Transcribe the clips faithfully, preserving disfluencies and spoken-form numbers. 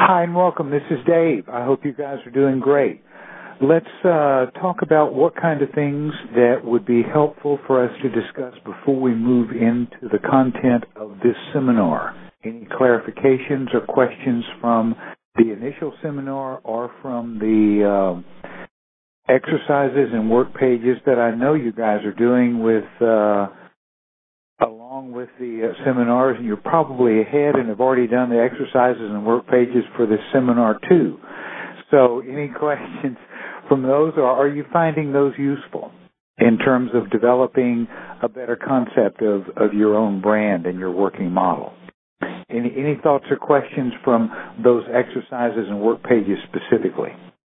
Hi and welcome. This is Dave. I hope you guys are doing great. Let's uh, talk about what kind of things that would be helpful for us to discuss before we move into the content of this seminar. Any clarifications or questions from the initial seminar or from the uh, exercises and work pages that I know you guys are doing with uh, along with the uh, seminars, and you're probably ahead and have already done the exercises and work pages for this seminar too. So any questions from those, or are you finding those useful in terms of developing a better concept of, of your own brand and your working model? Any, any thoughts or questions from those exercises and work pages specifically?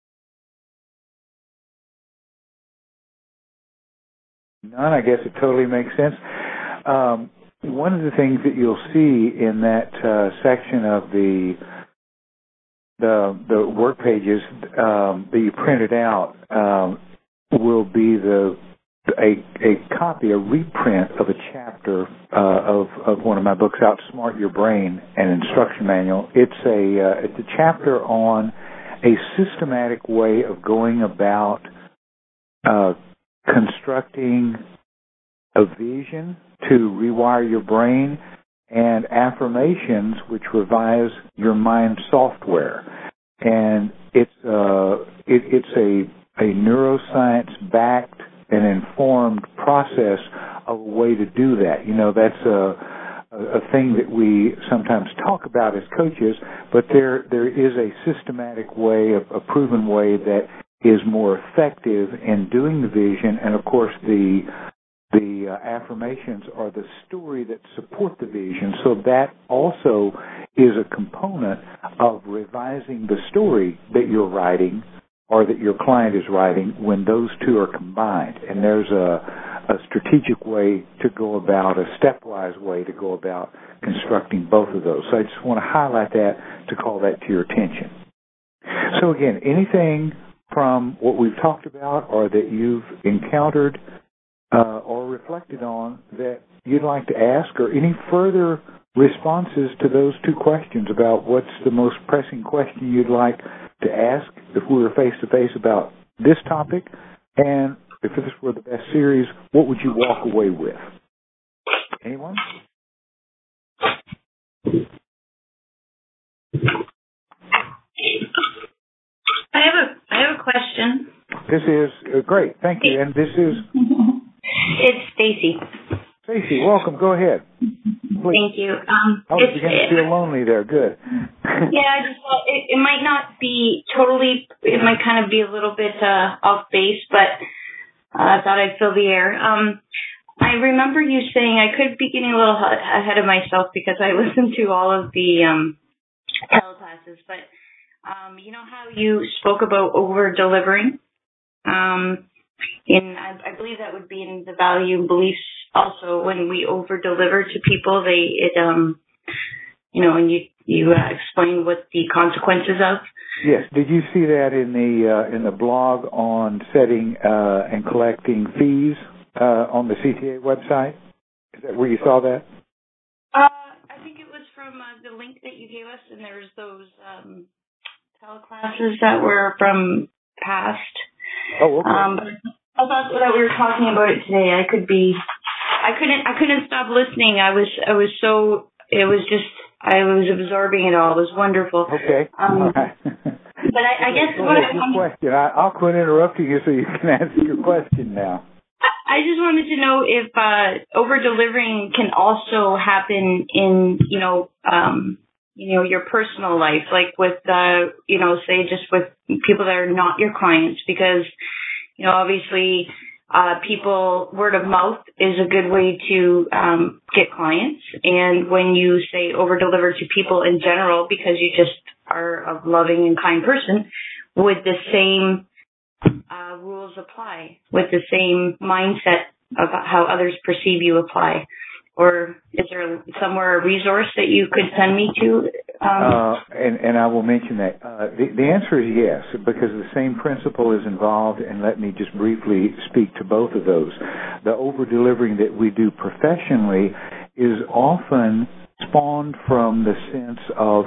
None, I guess it totally makes sense. Um, one of the things that you'll see in that uh, section of the the, the work pages um, that you printed out um, will be the a, a copy, a reprint of a chapter uh, of, of one of my books, Outsmart Your Brain, an instruction manual. It's a uh, it's a chapter on a systematic way of going about uh, constructing a vision to rewire your brain, and affirmations which revise your mind software. And it's uh, it, it's a, a neuroscience-backed and informed process of a way to do that. You know, that's a, a, a thing that we sometimes talk about as coaches, but there there is a systematic way, a, a proven way that is more effective in doing the vision, and of course the The uh, affirmations are the story that support the vision, so that also is a component of revising the story that you're writing or that your client is writing when those two are combined. And there's a, a strategic way to go about, a stepwise way to go about constructing both of those. So I just want to highlight that to call that to your attention. So again, anything from what we've talked about or that you've encountered Uh, or reflected on that you'd like to ask, or any further responses to those two questions about what's the most pressing question you'd like to ask if we were face-to-face about this topic, and if this were the best series, what would you walk away with? Anyone? I have a I have a question. This is uh, great. Thank you. And this is... It's Stacy. Stacy, welcome. Go ahead. Please. Thank you. Um, I was beginning to feel lonely there. Good. Yeah, I just thought it, it might not be totally, it might kind of be a little bit uh, off base, but uh, I thought I'd fill the air. Um, I remember you saying, I could be getting a little ahead of myself because I listened to all of the um, teleclasses, but um, you know how you spoke about over-delivering? Um In, I, I believe that would be in the value and beliefs also. When we over deliver to people, they, it, um, you know, and you you uh, explain what the consequences of. Yes. Did you see that in the uh, in the blog on setting uh, and collecting fees uh, on the C T A website? Is that where you saw that? Uh, I think it was from uh, the link that you gave us, and there's those um, teleclasses that were from past. Oh, okay. Um, I thought that we were talking about it today. I could be, I couldn't, I couldn't stop listening. I was, I was so, it was just, I was absorbing it all. It was wonderful. Okay. Um, all right. But I, I guess what I wanted, question. I, I'll quit interrupting you so you can ask your question now. I just wanted to know if uh, over delivering can also happen in, you know, um, you know, your personal life, like with, uh, you know, say just with people that are not your clients, because, you know, obviously uh, people, word of mouth is a good way to um, get clients. And when you say over deliver to people in general, because you just are a loving and kind person, would the same uh, rules apply? Would the same mindset of how others perceive you apply? Or is there somewhere a resource that you could send me to? Um, uh, and, and I will mention that. Uh, the, the answer is yes, because the same principle is involved, and let me just briefly speak to both of those. The over-delivering that we do professionally is often spawned from the sense of,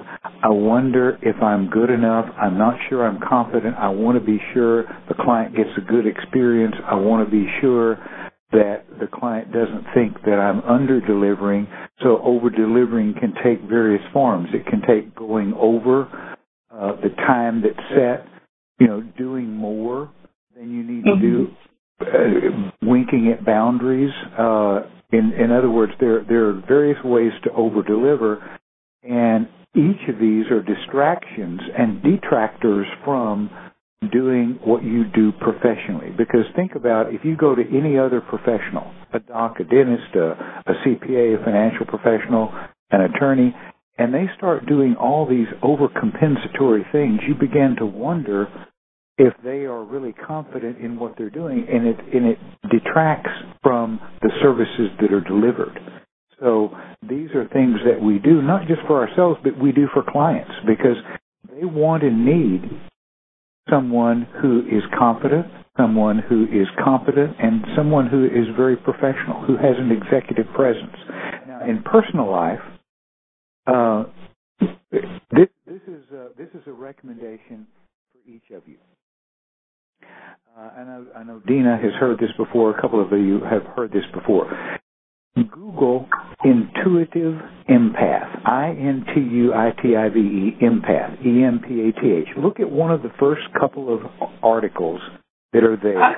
I wonder if I'm good enough. I'm not sure I'm confident. I want to be sure the client gets a good experience. I want to be sure that the client doesn't think that I'm under-delivering. So over-delivering can take various forms. It can take going over uh, the time that's set, you know, doing more than you need to do, uh, winking at boundaries. Uh, in, in other words, there, there are various ways to over-deliver, and each of these are distractions and detractors from doing what you do professionally. Because think about if you go to any other professional, a doc, a dentist, a, a C P A, a financial professional, an attorney, and they start doing all these overcompensatory things, you begin to wonder if they are really confident in what they're doing, and it, and it detracts from the services that are delivered. So these are things that we do, not just for ourselves, but we do for clients, because they want and need someone who is confident, someone who is competent, and someone who is very professional, who has an executive presence. Now, in personal life, uh, this, this is a, this is a recommendation for each of you. Uh, I know, I know Dina has heard this before. A couple of you have heard this before. Google intuitive empath, I N T U I T I V E, empath, E M P A T H. Look at one of the first couple of articles that are there.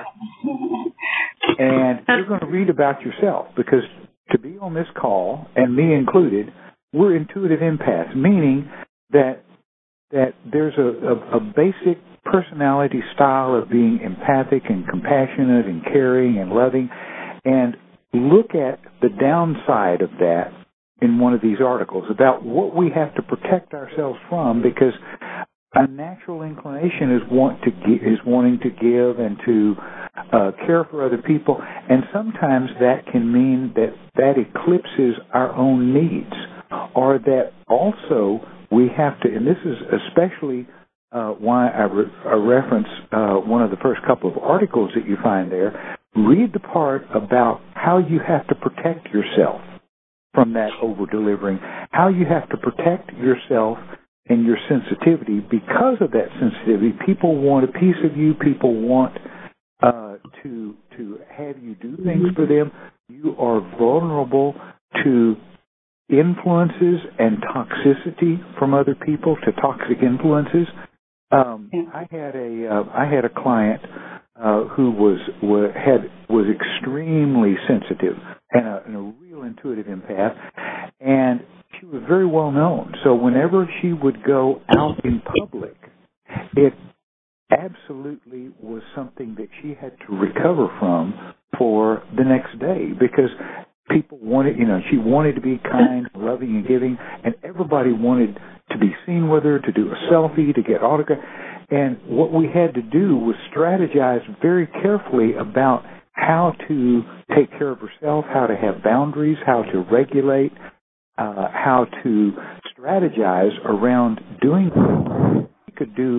And you're going to read about yourself, because to be on this call, and me included, we're intuitive empaths, meaning that that there's a, a, a basic personality style of being empathic and compassionate and caring and loving. And look at the downside of that in one of these articles about what we have to protect ourselves from, because a natural inclination is want to gi- is wanting to give and to uh, care for other people, and sometimes that can mean that that eclipses our own needs, or that also we have to, and this is especially uh, why I, re- I reference uh, one of the first couple of articles that you find there. Read the part about how you have to protect yourself from that over-delivering, how you have to protect yourself and your sensitivity. Because of that sensitivity, people want a piece of you, people want uh, to to have you do things for them. You are vulnerable to influences and toxicity from other people, to toxic influences. Um, I had a uh, I had a client Uh, who was, was had was extremely sensitive and a, and a real intuitive empath, and she was very well known. So whenever she would go out in public, it absolutely was something that she had to recover from for the next day, because people wanted, you know, she wanted to be kind, loving, and giving, and everybody wanted to be seen with her, to do a selfie, to get autograph. And what we had to do was strategize very carefully about how to take care of herself, how to have boundaries, how to regulate, uh, how to strategize around doing things she could do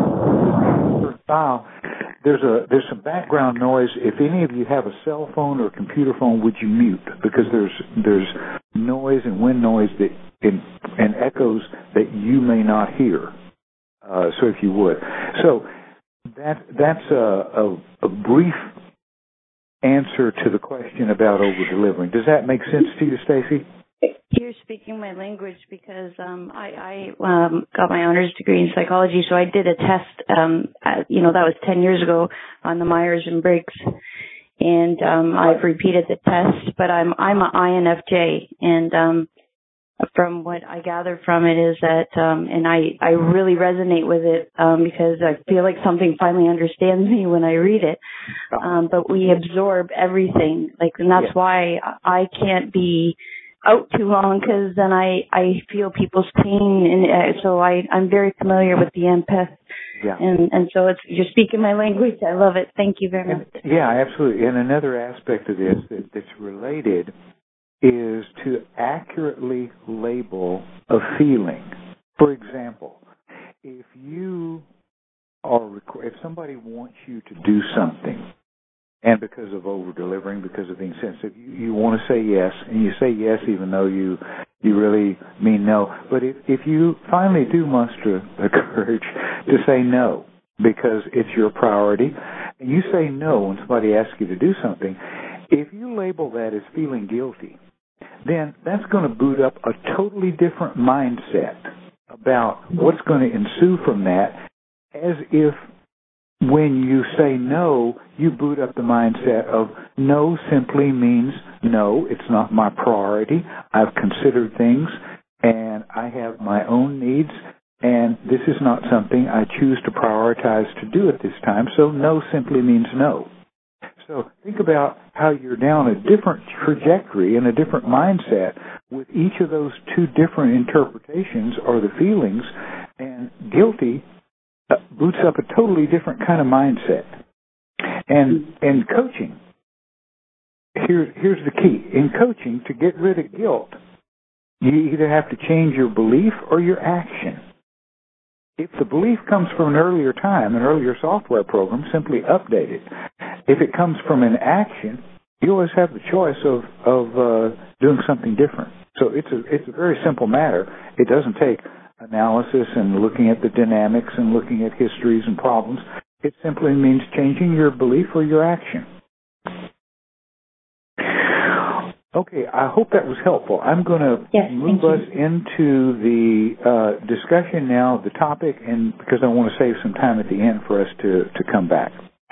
her style. There's a there's some background noise. If any of you have a cell phone or a computer phone, would you mute? Because there's there's noise and wind noise that in, and echoes that you may not hear. Uh, so if you would. So that that's a, a, a brief answer to the question about over-delivering. Does that make sense to you, Stacy? You're speaking my language, because um, I, I um, got my honors degree in psychology, so I did a test, um, at, you know, that was ten years ago on the Myers and Briggs, and um, I've repeated the test, but I'm I'm an I N F J, and um, from what I gather from it is that, um, and I, I really resonate with it um, because I feel like something finally understands me when I read it. Um, but we absorb everything, like, and that's yeah. why I can't be out too long, because then I, I feel people's pain, and uh, so I, I'm very familiar with the empath. Yeah. And and so it's, you're speaking my language. I love it. Thank you very much. And, yeah, absolutely. And another aspect of this that, that's related is to accurately label a feeling. For example, if you are, if somebody wants you to do something, and because of over-delivering, because of being sensitive, you, you want to say yes, and you say yes even though you You really mean no. But if, if you finally do muster the courage to say no because it's your priority, and you say no when somebody asks you to do something, if you label that as feeling guilty, then that's going to boot up a totally different mindset about what's going to ensue from that, as if when you say no, you boot up the mindset of no simply means no, it's not my priority. I've considered things, and I have my own needs, and this is not something I choose to prioritize to do at this time, so no simply means no. So think about how you're down a different trajectory and a different mindset with each of those two different interpretations or the feelings, and guilty uh, boots up a totally different kind of mindset. And in coaching, here, here's the key. In coaching, to get rid of guilt, you either have to change your belief or your action. If the belief comes from an earlier time, an earlier software program, simply update it. If it comes from an action, you always have the choice of, of uh, doing something different. So it's a, it's a very simple matter. It doesn't take analysis and looking at the dynamics and looking at histories and problems. It simply means changing your belief or your action. Okay, I hope that was helpful. I'm going to yes, move us into the uh, discussion now, the topic, and because I want to save some time at the end for us to, to come back.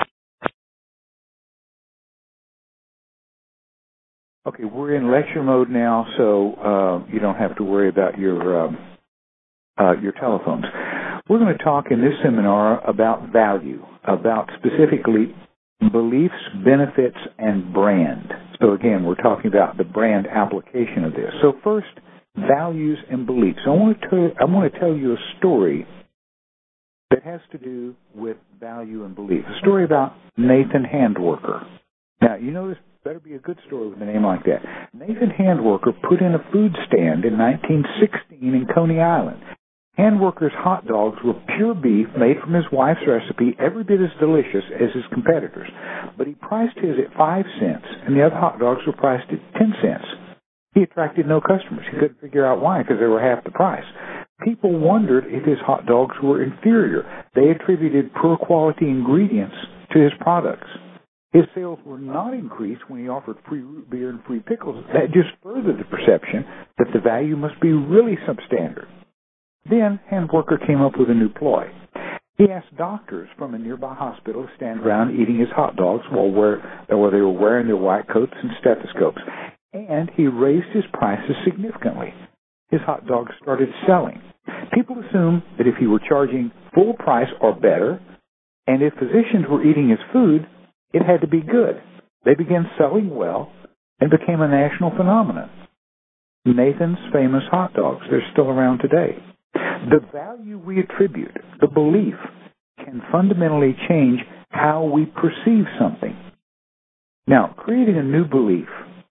Okay, we're in lecture mode now, so uh, you don't have to worry about your um, uh, your telephones. We're going to talk in this seminar about value, about specifically beliefs, benefits, and brand. So again, we're talking about the brand application of this. So first, values and beliefs. I want to tell, I want to tell you a story that has to do with value and belief. A story about Nathan Handworker. Now, you know this better be a good story with a name like that. Nathan Handworker put in a food stand in nineteen sixteen in Coney Island. Handworker's hot dogs were pure beef made from his wife's recipe, every bit as delicious as his competitors. But he priced his at five cents, and the other hot dogs were priced at ten cents. He attracted no customers. He couldn't figure out why, because they were half the price. People wondered if his hot dogs were inferior. They attributed poor quality ingredients to his products. His sales were not increased when he offered free root beer and free pickles. That just furthered the perception that the value must be really substandard. Then Handworker came up with a new ploy. He asked doctors from a nearby hospital to stand around eating his hot dogs while, wear, while they were wearing their white coats and stethoscopes. And he raised his prices significantly. His hot dogs started selling. People assumed that if he were charging full price or better, and if physicians were eating his food, it had to be good. They began selling well and became a national phenomenon. Nathan's famous hot dogs, they're still around today. The value we attribute, the belief, can fundamentally change how we perceive something. Now, creating a new belief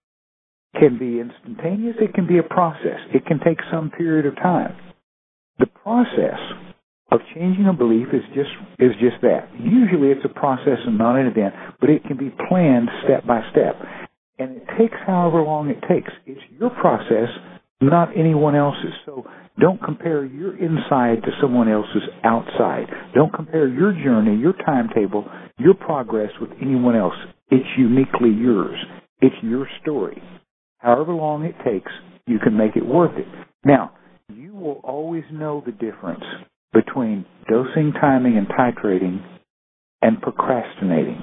can be instantaneous. It can be a process. It can take some period of time. The process of changing a belief is just is just that. Usually it's a process and not an event, but it can be planned step by step. And it takes however long it takes. It's your process, not anyone else's. So don't compare your inside to someone else's outside. Don't compare your journey, your timetable, your progress with anyone else. It's uniquely yours. It's your story. However long it takes, you can make it worth it. Now, you will always know the difference between dosing, timing, and titrating and procrastinating.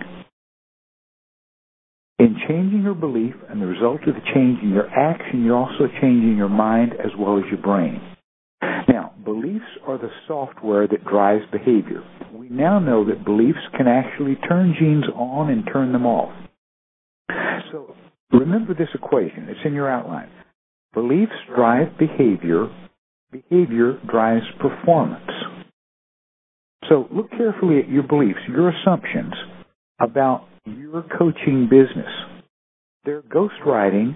In changing your belief and the result of the change in your action, you're also changing your mind as well as your brain. Now, beliefs are the software that drives behavior. We now know that beliefs can actually turn genes on and turn them off. So remember this equation. It's in your outline. Beliefs drive behavior. Behavior drives performance. So look carefully at your beliefs, your assumptions about your coaching business. They're ghostwriting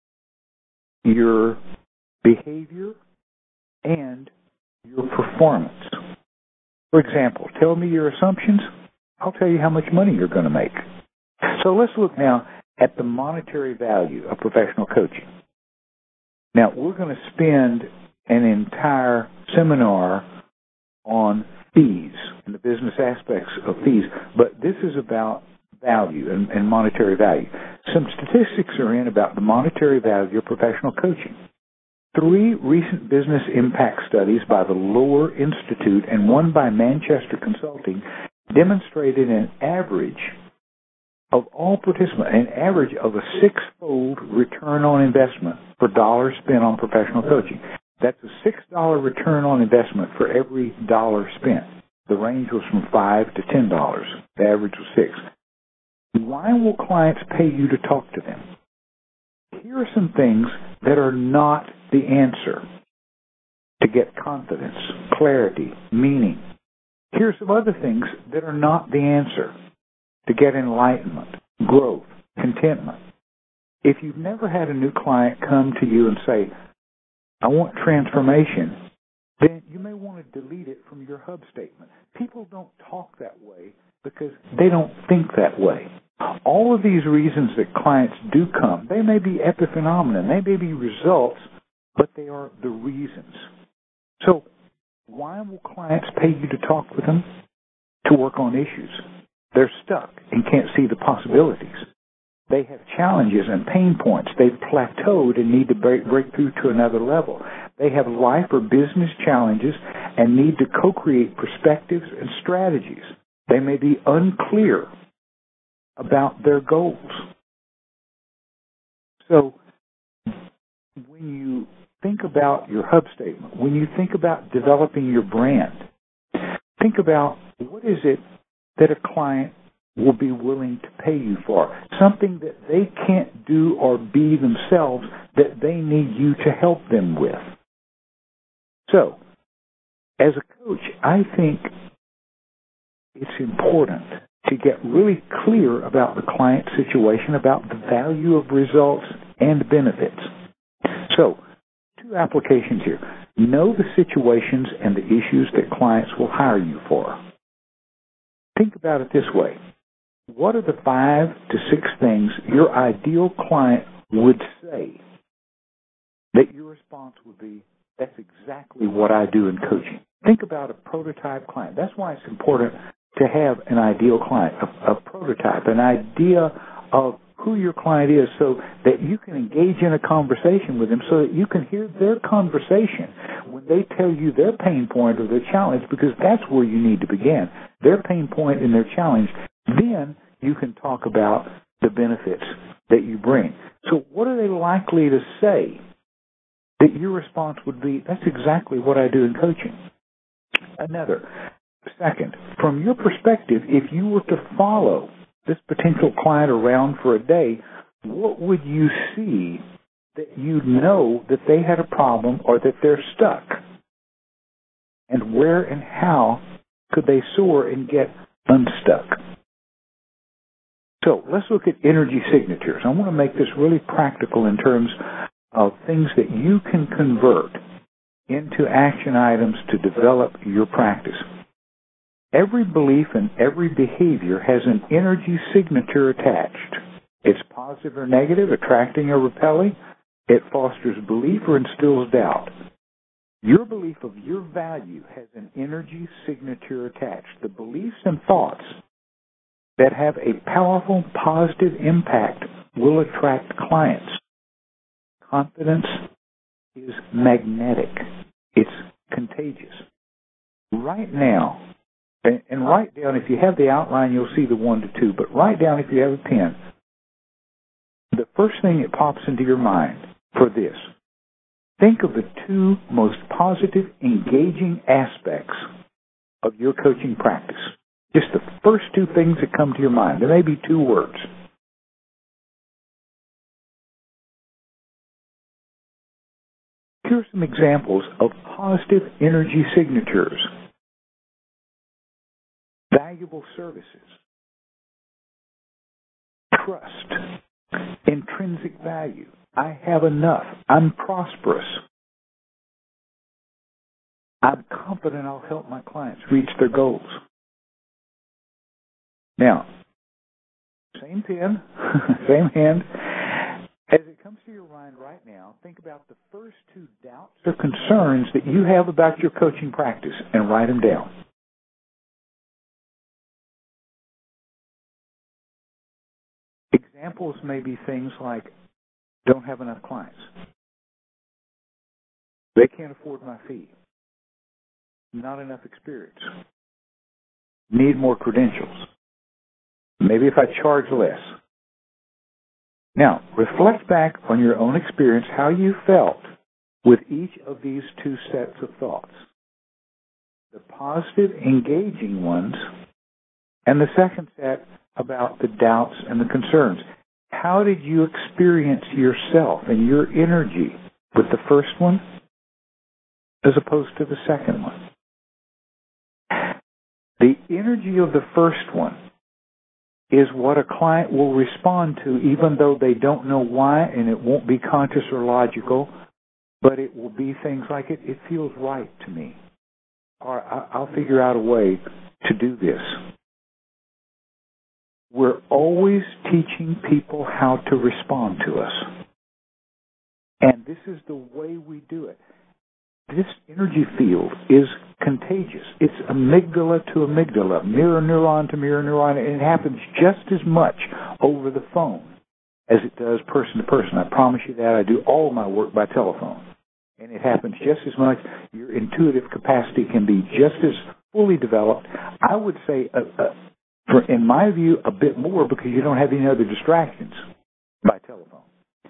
your behavior and your performance. For example, tell me your assumptions. I'll tell you how much money you're going to make. So let's look now at the monetary value of professional coaching. Now, we're going to spend an entire seminar on fees and the business aspects of fees, but this is about value and, and monetary value. Some statistics are in about the monetary value of professional coaching. Three recent business impact studies by the Lohr Institute and one by Manchester Consulting demonstrated an average of all participants, an average of a six-fold return on investment for dollars spent on professional coaching. That's a six dollar return on investment for every dollar spent. The range was from five to ten dollars. The average was six. Why will clients pay you to talk to them? Here are some things that are not the answer to get confidence, clarity, meaning. Here are some other things that are not the answer to get enlightenment, growth, contentment. If you've never had a new client come to you and say, I want transformation, then you may want to delete it from your hub statement. People don't talk that way because they don't think that way. All of these reasons that clients do come, they may be epiphenomena, they may be results, but they are the reasons. So why will clients pay you to talk with them? To work on issues. They're stuck and can't see the possibilities. They have challenges and pain points. They've plateaued and need to break, break through to another level. They have life or business challenges and need to co-create perspectives and strategies. They may be unclear about their goals. So when you think about your hub statement, when you think about developing your brand, think about what is it that a client will be willing to pay you for, something that they can't do or be themselves that they need you to help them with. So, as a coach, I think it's important to get really clear about the client situation, about the value of results and benefits. So, two applications here. Know the situations and the issues that clients will hire you for. Think about it this way. What are the five to six things your ideal client would say that your response would be, that's exactly what I do in coaching? Think about a prototype client. That's why it's important to have an ideal client, a, a prototype, an idea of who your client is so that you can engage in a conversation with them so that you can hear their conversation when they tell you their pain point or their challenge, because that's where you need to begin, their pain point and their challenge. Then you can talk about the benefits that you bring. So what are they likely to say that your response would be, that's exactly what I do in coaching? Another. Second, from your perspective, if you were to follow this potential client around for a day, what would you see that you know that they had a problem or that they're stuck? And where and how could they soar and get unstuck? So let's look at energy signatures. I want to make this really practical in terms of things that you can convert into action items to develop your practice. Every belief and every behavior has an energy signature attached. It's positive or negative, attracting or repelling. It fosters belief or instills doubt. Your belief of your value has an energy signature attached. The beliefs and thoughts that have a powerful positive impact will attract clients. Confidence is magnetic. It's contagious. Right now, and, and write down, if you have the outline, you'll see the one to two, but write down, if you have a pen, the first thing that pops into your mind for this. Think of the two most positive, engaging aspects of your coaching practice. Just the first two things that come to your mind. There may be two words. Here are some examples of positive energy signatures. Valuable services. Trust. Intrinsic value. I have enough. I'm prosperous. I'm confident I'll help my clients reach their goals. Now, same pen, same hand. As it comes to your mind right now, think about the first two doubts or concerns that you have about your coaching practice and write them down. Examples may be things like, don't have enough clients. They can't afford my fee. Not enough experience. Need more credentials. Maybe if I charge less. Now, reflect back on your own experience, how you felt with each of these two sets of thoughts. The positive, engaging ones, and the second set about the doubts and the concerns. How did you experience yourself and your energy with the first one as opposed to the second one? The energy of the first one is what a client will respond to even though they don't know why, and it won't be conscious or logical, but it will be things like, it, it feels right to me, or I'll figure out a way to do this. We're always teaching people how to respond to us. And this is the way we do it. This energy field is contagious. It's amygdala to amygdala, mirror neuron to mirror neuron, and it happens just as much over the phone as it does person to person. I promise you that. I do all of my work by telephone. And it happens just as much. Your intuitive capacity can be just as fully developed. I would say, uh, uh, for, in my view, a bit more because you don't have any other distractions by telephone.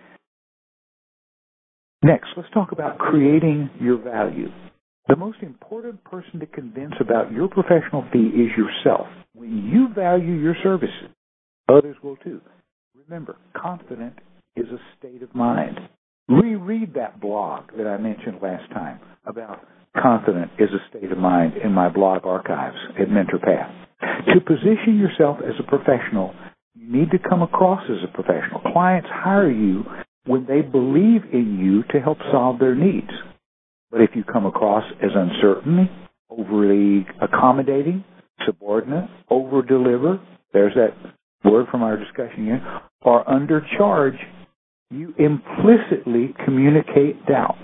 Next, let's talk about creating your value. The most important person to convince about your professional fee is yourself. When you value your services, others will too. Remember, confident is a state of mind. Reread that blog that I mentioned last time about confident is a state of mind in my blog archives at MentorPath. To position yourself as a professional, you need to come across as a professional. Clients hire you when they believe in you to help solve their needs. But if you come across as uncertain, overly accommodating, subordinate, over-deliver, there's that word from our discussion here, or undercharge, you implicitly communicate doubt.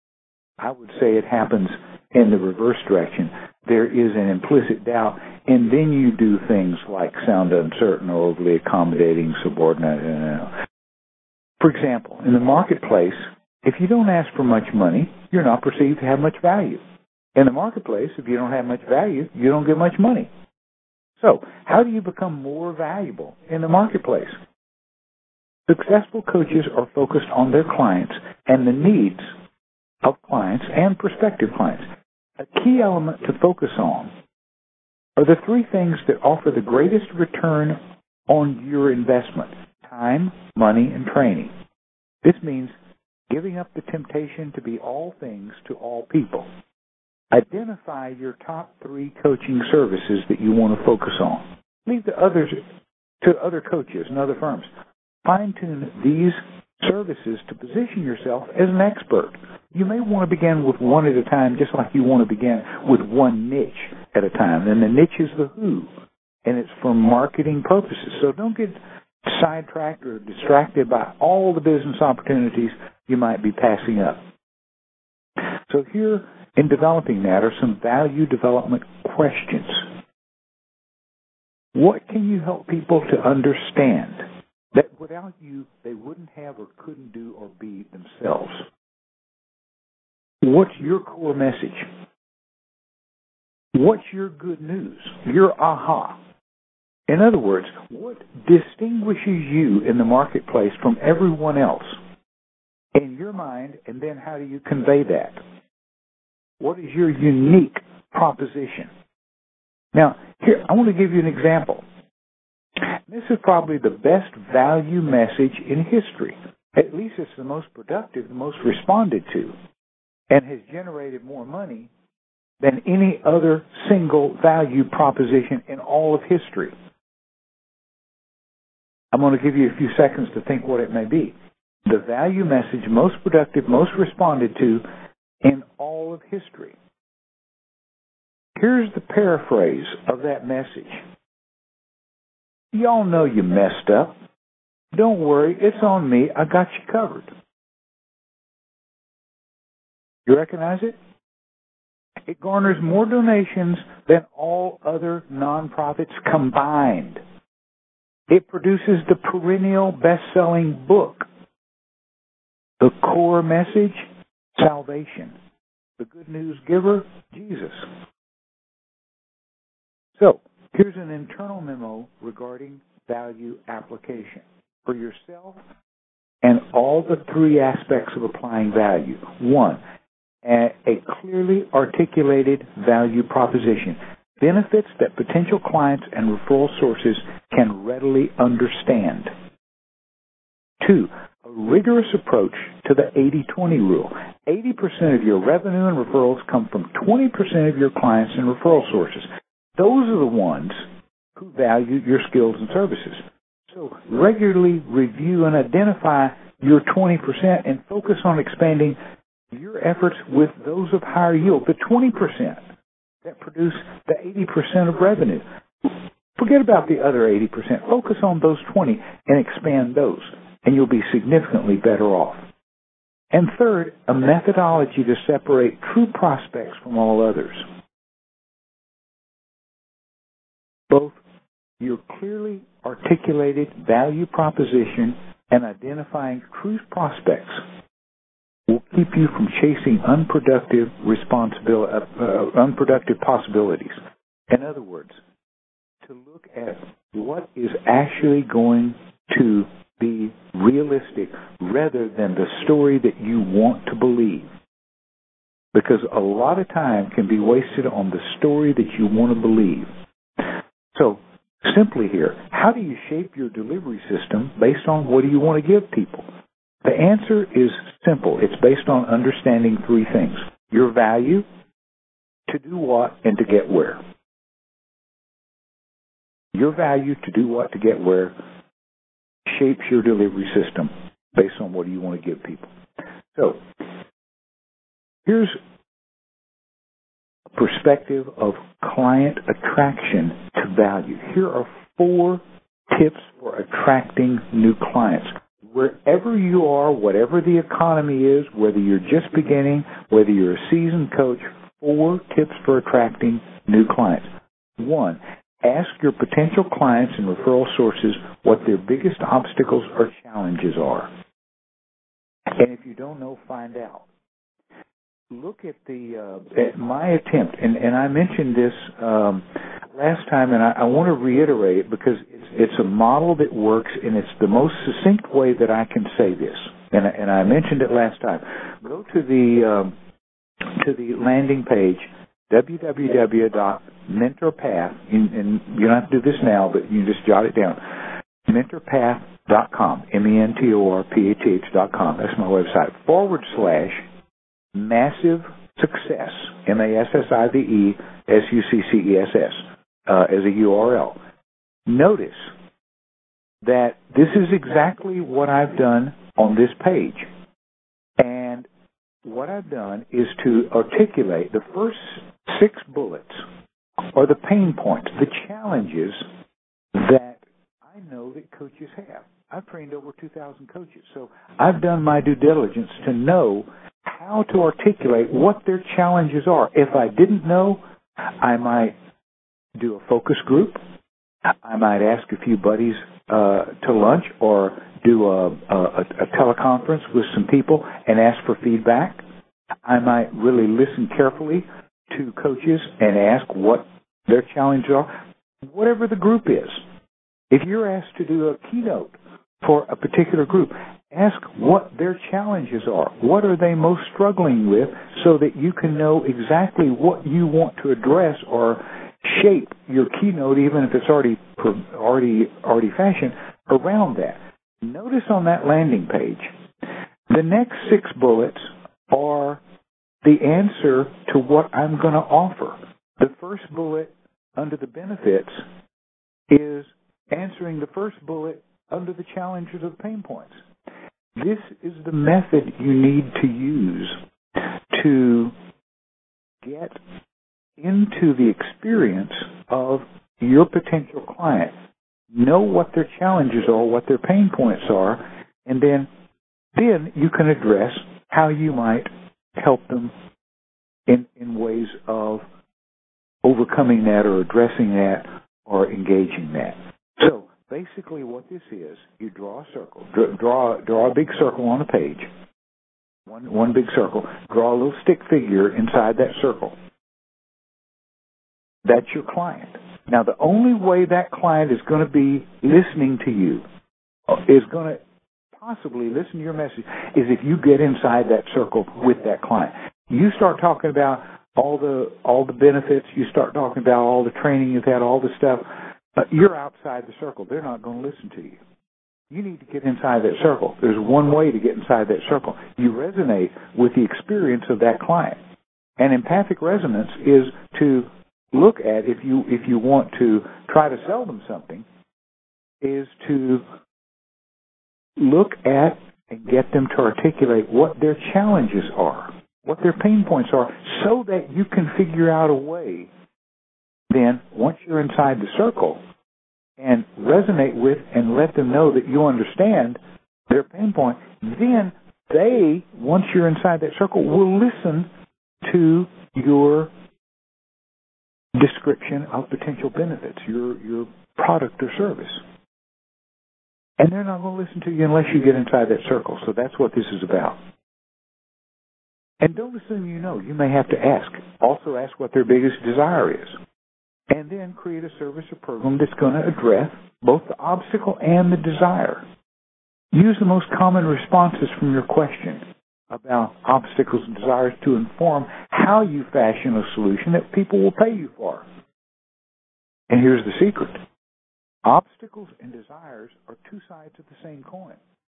I would say it happens in the reverse direction. There is an implicit doubt, and then you do things like sound uncertain or overly accommodating, subordinate. You know. For example, in the marketplace, if you don't ask for much money, you're not perceived to have much value. In the marketplace, if you don't have much value, you don't get much money. So, how do you become more valuable in the marketplace? Successful coaches are focused on their clients and the needs of clients and prospective clients. A key element to focus on are the three things that offer the greatest return on your investment: time, money, and training. This means giving up the temptation to be all things to all people. Identify your top three coaching services that you want to focus on. Leave the others to other coaches and other firms. Fine-tune these services to position yourself as an expert. You may want to begin with one at a time, just like you want to begin with one niche at a time. And the niche is the who, and it's for marketing purposes. So don't get sidetracked or distracted by all the business opportunities you might be passing up. So here in developing that are some value development questions. What can you help people to understand that without you they wouldn't have or couldn't do or be themselves? What's your core message? What's your good news? Your aha? In other words, what distinguishes you in the marketplace from everyone else in your mind, and then how do you convey that? What is your unique proposition? Now, here, I want to give you an example. This is probably the best value message in history. At least it's the most productive, the most responded to, and has generated more money than any other single value proposition in all of history. I'm going to give you a few seconds to think what it may be. The value message most productive, most responded to in all of history. Here's the paraphrase of that message. Y'all know you messed up. Don't worry, it's on me. I got you covered. You recognize it? It garners more donations than all other nonprofits combined. It produces the perennial best-selling book. The core message, salvation. The good news giver, Jesus. So, here's an internal memo regarding value application for yourself and all the three aspects of applying value. One, a clearly articulated value proposition. Benefits that potential clients and referral sources can readily understand. Two, a rigorous approach to the eighty twenty rule. eighty percent of your revenue and referrals come from twenty percent of your clients and referral sources. Those are the ones who value your skills and services. So regularly review and identify your twenty percent and focus on expanding your efforts with those of higher yield, the twenty percent that produce the eighty percent of revenue. Forget about the other eighty percent. Focus on those twenty and expand those, and you'll be significantly better off. And third, a methodology to separate true prospects from all others. Both your clearly articulated value proposition and identifying true prospects will keep you from chasing unproductive responsibility, uh, uh, unproductive possibilities. In other words, to look at what is actually going to be realistic rather than the story that you want to believe. Because a lot of time can be wasted on the story that you want to believe. So, simply here, how do you shape your delivery system based on what do you want to give people? The answer is simple. It's based on understanding three things. Your value, to do what, and to get where. Your value, to do what, to get where, shapes your delivery system based on what do you want to give people. So, here's a perspective of client attraction to value. Here are four tips for attracting new clients. Wherever you are, whatever the economy is, whether you're just beginning, whether you're a seasoned coach, four tips for attracting new clients. One, ask your potential clients and referral sources what their biggest obstacles or challenges are. And if you don't know, find out. Look at the uh, at my attempt, and, and I mentioned this um, last time, and I, I want to reiterate it because it's, it's a model that works, and it's the most succinct way that I can say this. And, and I mentioned it last time. Go to the um, to the landing page, w w w dot mentorpath, and, and you don't have to do this now, but you can just jot it down. mentorpath dot com, M E N T O R P A T H dot com. That's my website. Forward slash massive success, M A S S I V E S U C C E S S, uh, as a U R L. Notice that this is exactly what I've done on this page. And what I've done is to articulate the first six bullets are the pain points, the challenges that I know that coaches have. I've trained over two thousand coaches, so I've done my due diligence to know how to articulate what their challenges are. If I didn't know, I might do a focus group. I might ask a few buddies uh, to lunch or do a, a, a teleconference with some people and ask for feedback. I might really listen carefully to coaches and ask what their challenges are, whatever the group is. If you're asked to do a keynote for a particular group, ask what their challenges are. What are they most struggling with so that you can know exactly what you want to address or shape your keynote, even if it's already already already fashioned, around that. Notice on that landing page, the next six bullets are the answer to what I'm going to offer. The first bullet under the benefits is answering the first bullet under the challenges of pain points. This is the method you need to use to get into the experience of your potential client. know what their challenges are, what their pain points are, and then then you can address how you might help them in, in ways of overcoming that or addressing that or engaging that. So basically what this is, you draw a circle, draw, draw a big circle on a page, one, one big circle, draw a little stick figure inside that circle. That's your client. Now, the only way that client is going to be listening to you, is going to possibly listen to your message, is if you get inside that circle with that client. You start talking about all the all the benefits. You start talking about all the training you've had, all the stuff. Uh, you're outside the circle. They're not going to listen to you. You need to get inside that circle. There's one way to get inside that circle. You resonate with the experience of that client. And empathic resonance is to look at, if you if you want to try to sell them something, is to look at and get them to articulate what their challenges are, what their pain points are, so that you can figure out a way, then, once you're inside the circle, and resonate with and let them know that you understand their pain point, then they, once you're inside that circle, will listen to your description of potential benefits, your your product or service. And they're not going to listen to you unless you get inside that circle. So that's what this is about. And don't assume you know. You may have to ask. Also ask what their biggest desire is. And then create a service or program that's going to address both the obstacle and the desire. Use the most common responses from your question about obstacles and desires to inform how you fashion a solution that people will pay you for. And here's the secret. Obstacles and desires are two sides of the same coin.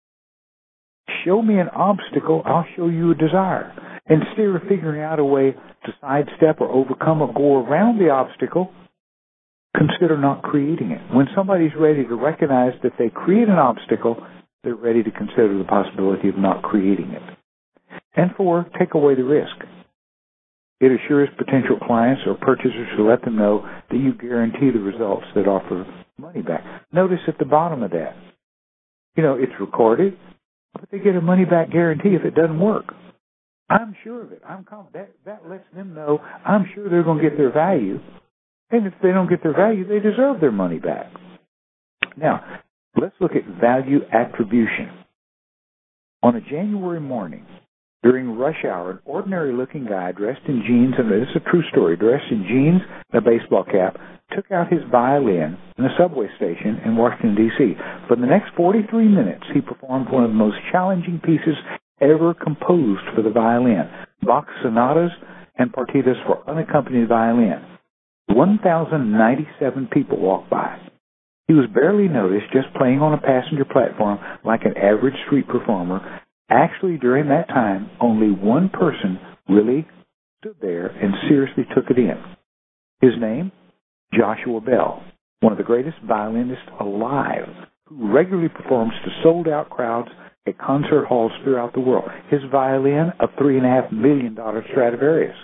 Show me an obstacle, I'll show you a desire. Instead of figuring out a way to sidestep or overcome or go around the obstacle, consider not creating it. When somebody's ready to recognize that they create an obstacle, they're ready to consider the possibility of not creating it. And four, take away the risk. It assures potential clients or purchasers to let them know that you guarantee the results that offer money back. Notice at the bottom of that, you know, it's recorded, but they get a money-back guarantee if it doesn't work. I'm sure of it. I'm confident. That, that lets them know I'm sure they're going to get their value. And if they don't get their value, they deserve their money back. Now, let's look at value attribution. On a January morning, during rush hour, an ordinary-looking guy dressed in jeans, and this is a true story, dressed in jeans and a baseball cap, took out his violin in a subway station in Washington, D C For the next forty-three minutes, he performed one of the most challenging pieces ever composed for the violin, Bach's sonatas and partitas for unaccompanied violin. one thousand ninety-seven people walked by. He was barely noticed, just playing on a passenger platform like an average street performer. Actually, during that time, only one person really stood there and seriously took it in. His name? Joshua Bell, one of the greatest violinists alive, who regularly performs to sold-out crowds at concert halls throughout the world. His violin, a three point five million dollars Stradivarius.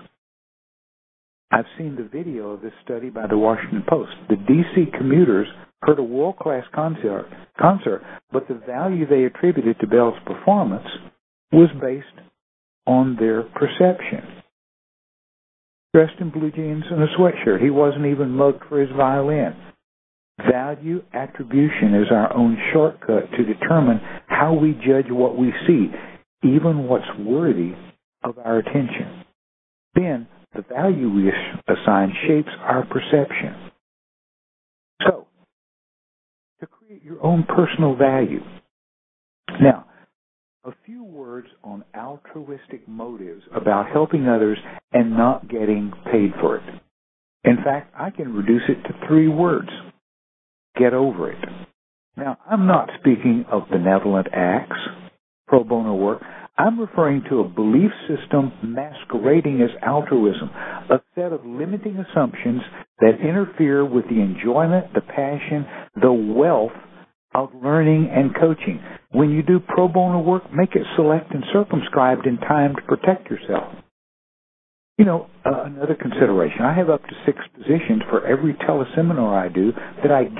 I've seen the video of this study by the Washington Post. The D C commuters heard a world-class concert, concert, but the value they attributed to Bell's performance was based on their perception. Dressed in blue jeans and a sweatshirt. He wasn't even mugged for his violin. Value attribution is our own shortcut to determine how we judge what we see, even what's worthy of our attention. Then, the value we assign shapes our perception. So, to create your own personal value. Now, a few words on altruistic motives about helping others and not getting paid for it. In fact, I can reduce it to three words. Get over it. Now, I'm not speaking of benevolent acts, pro bono work. I'm referring to a belief system masquerading as altruism, a set of limiting assumptions that interfere with the enjoyment, the passion, the wealth of learning and coaching. When you do pro bono work, make it select and circumscribed in time to protect yourself. You know, uh, another consideration, I have up to six positions for every teleseminar I do that I gift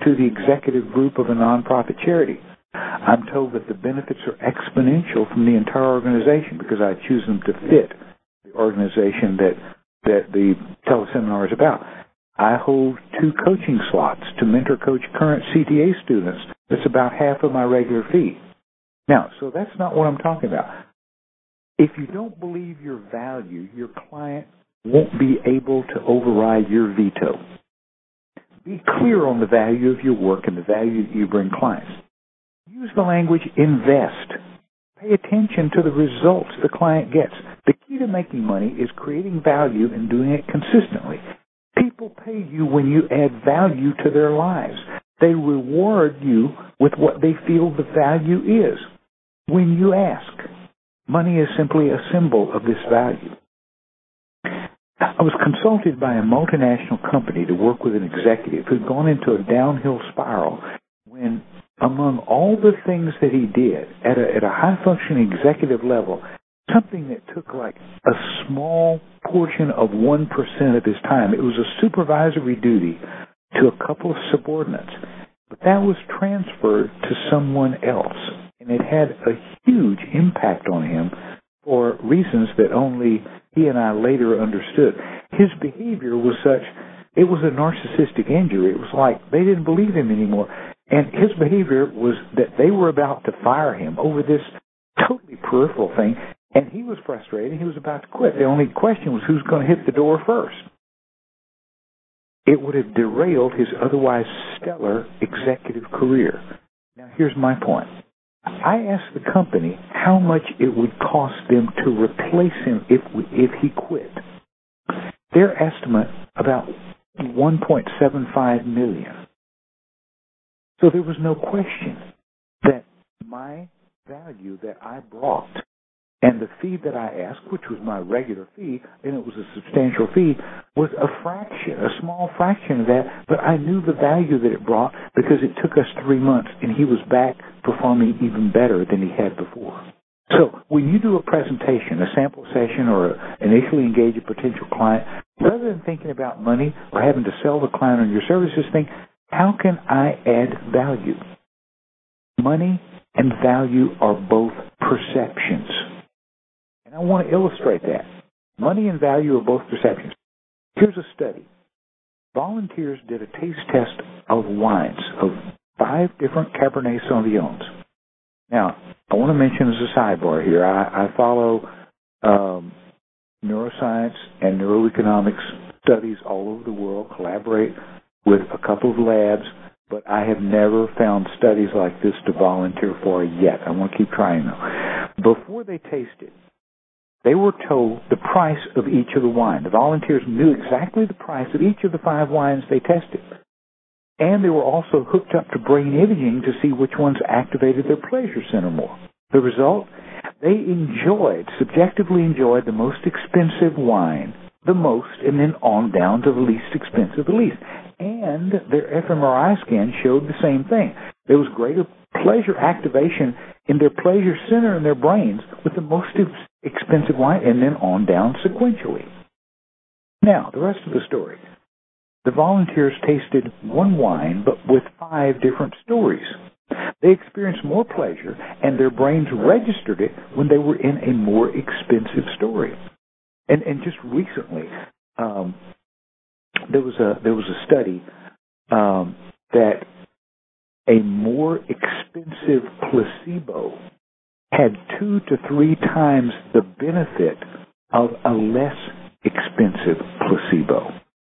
to the executive group of a nonprofit charity. I'm told that the benefits are exponential from the entire organization because I choose them to fit the organization that, that the teleseminar is about. I hold two coaching slots to mentor coach current C T A students. That's about half of my regular fee. Now, so that's not what I'm talking about. If you don't believe your value, your client won't be able to override your veto. Be clear on the value of your work and the value that you bring clients. Use the language invest. Pay attention to the results the client gets. The key to making money is creating value and doing it consistently. People pay you when you add value to their lives. They reward you with what they feel the value is. When you ask, money is simply a symbol of this value. I was consulted by a multinational company to work with an executive who'd gone into a downhill spiral when, among all the things that he did at a, at a high-functioning executive level, something that took like a small portion of one percent of his time. It was a supervisory duty to a couple of subordinates, but that was transferred to someone else, and it had a huge impact on him for reasons that only he and I later understood. His behavior was such, it was a narcissistic injury. It was like they didn't believe him anymore. And his behavior was that they were about to fire him over this totally peripheral thing, and he was frustrated. He was about to quit. The only question was who's going to hit the door first. It would have derailed his otherwise stellar executive career. Now, here's my point. I asked the company how much it would cost them to replace him if we, if he quit. Their estimate, about one point seven five million dollars. So there was no question that my value that I brought and the fee that I asked, which was my regular fee, and it was a substantial fee, was a fraction, a small fraction of that, but I knew the value that it brought because it took us three months, and he was back performing even better than he had before. So when you do a presentation, a sample session, or initially engage a potential client, rather than thinking about money or having to sell the client on your services, think, how can I add value? Money and value are both perceptions. And I want to illustrate that. Money and value are both perceptions. Here's a study. Volunteers did a taste test of wines, of five different Cabernet Sauvignons. Now, I want to mention as a sidebar here, I, I follow um, neuroscience and neuroeconomics studies all over the world, collaborate with a couple of labs, but I have never found studies like this to volunteer for yet. I want to keep trying though. Before they tasted, they were told the price of each of the wine. The volunteers knew exactly the price of each of the five wines they tested. And they were also hooked up to brain imaging to see which ones activated their pleasure center more. The result? They enjoyed, subjectively enjoyed the most expensive wine the most, and then on down to the least expensive the least. And their fMRI scan showed the same thing. There was greater pleasure activation in their pleasure center in their brains with the most expensive wine, and then on down sequentially. Now, the rest of the story. The volunteers tasted one wine, but with five different stories. They experienced more pleasure, and their brains registered it when they were in a more expensive story. And, and just recently, um, there was a there was a study um, that a more expensive placebo had two to three times the benefit of a less expensive placebo.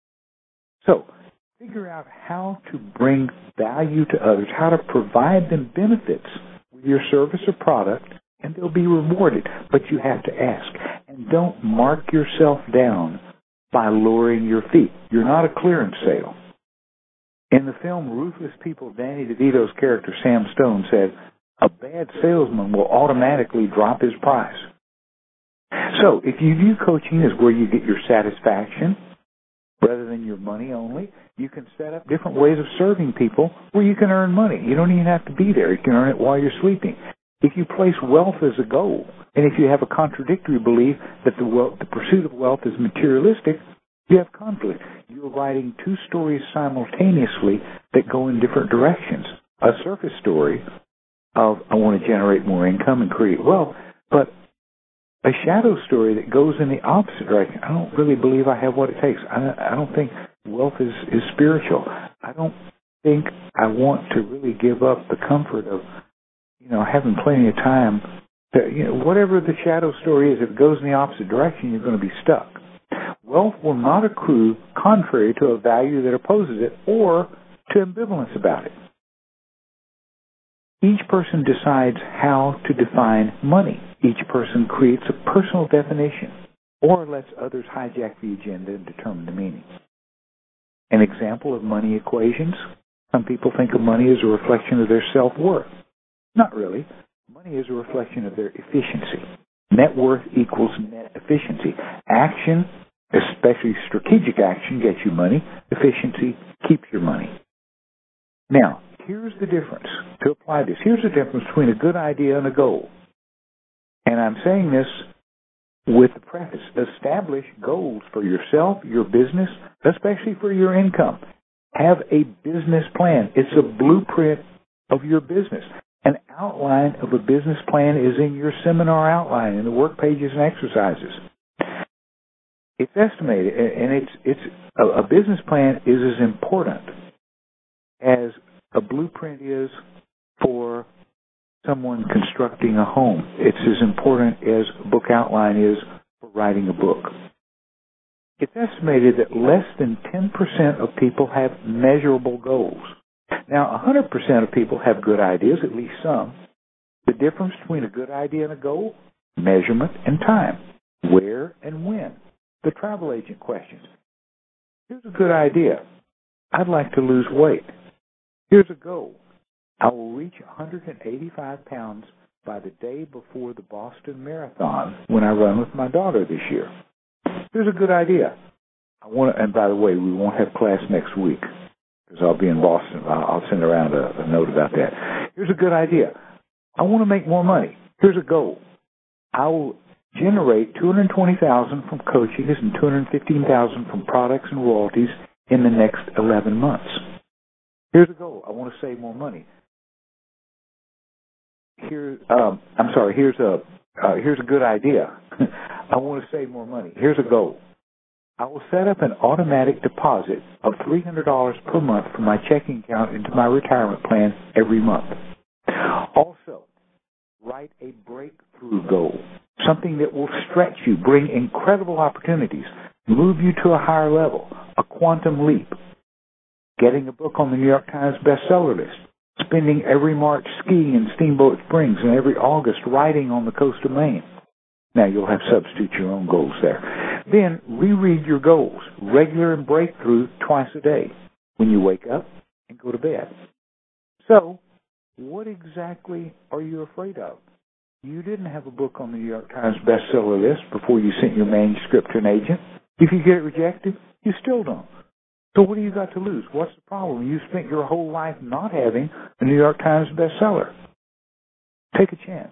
So, figure out how to bring value to others, how to provide them benefits with your service or product, and they'll be rewarded. But you have to ask. And don't mark yourself down by lowering your fee. You're not a clearance sale. In the film Ruthless People, Danny DeVito's character, Sam Stone, said, a bad salesman will automatically drop his price. So, if you view coaching as where you get your satisfaction, rather than your money only, you can set up different ways of serving people where you can earn money. You don't even have to be there. You can earn it while you're sleeping. If you place wealth as a goal, and if you have a contradictory belief that the wealth, the pursuit of wealth is materialistic, You have conflict. You're writing two stories simultaneously that go in different directions. A surface story of, I want to generate more income and create wealth, but a shadow story that goes in the opposite direction. I don't really believe I have what it takes. I, I don't think wealth is, is spiritual. I don't think I want to really give up the comfort of, you know, having plenty of time. To, you know, whatever the shadow story is, if it goes in the opposite direction, you're going to be stuck. Wealth will not accrue contrary to a value that opposes it or to ambivalence about it. Each person decides how to define money. Each person creates a personal definition or lets others hijack the agenda and determine the meaning. An example of money equations: some people think of money as a reflection of their self-worth. Not really. Money is a reflection of their efficiency. Net worth equals net efficiency. Action, especially strategic action, gets you money. Efficiency keeps your money. Now, here's the difference. To apply this, here's the difference between a good idea and a goal. And I'm saying this with the preface: establish goals for yourself, your business, especially for your income. Have a business plan. It's a blueprint of your business. An outline of a business plan is in your seminar outline, in the work pages and exercises. It's estimated, and it's it's a, a business plan is as important as a blueprint is for someone constructing a home. It's as important as a book outline is for writing a book. It's estimated that less than ten percent of people have measurable goals. Now, one hundred percent of people have good ideas, at least some. The difference between a good idea and a goal: measurement and time. Where and when. The travel agent questions. Here's a good idea. I'd like to lose weight. Here's a goal. I will reach one hundred eighty-five pounds by the day before the Boston Marathon when I run with my daughter this year. Here's a good idea. I want to, and by the way, we won't have class next week because I'll be in Boston. I'll send around a, a note about that. Here's a good idea. I want to make more money. Here's a goal. I will generate two hundred twenty thousand dollars from coaching and two hundred fifteen thousand dollars from products and royalties in the next eleven months. Here's a goal. I want to save more money. Here, um, I'm sorry. Here's a uh, here's a good idea. I want to save more money. Here's a goal. I will set up an automatic deposit of three hundred dollars per month from my checking account into my retirement plan every month. Also, write a breakthrough goal, something that will stretch you, bring incredible opportunities, move you to a higher level, a quantum leap. Getting a book on the New York Times bestseller list, spending every March skiing in Steamboat Springs and every August riding on the coast of Maine. Now, you'll have to substitute your own goals there. Then, reread your goals, regular and breakthrough, twice a day, when you wake up and go to bed. So, what exactly are you afraid of? You didn't have a book on the New York Times bestseller list before you sent your manuscript to an agent. If you get it rejected, you still don't. So what do you got to lose? What's the problem? You spent your whole life not having a New York Times bestseller. Take a chance.